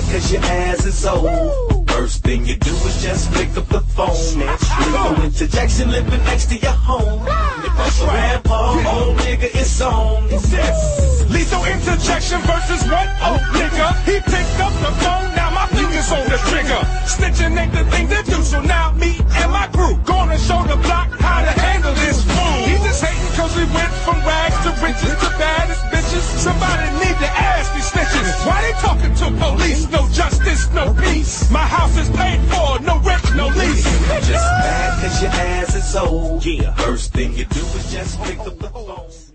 cause your ass is old. First thing you do is just pick up the phone. Lethal interjection living next to your home. If grandpa, old nigga, it's on. Lethal interjection versus what? Oh, nigga. He picked up the phone, now my fingers on the trigger. Snitching ain't the thing to do, so now me and my crew gonna show the block how to handle this fool. He just hating cause we went from rags to riches to baddest bitches. Somebody need to ask these snitches, why they talking to police? No justice, no peace. My house is paid for, no rent, no lease. Just mad cause your ass is old. First thing you do is just pick up the phone.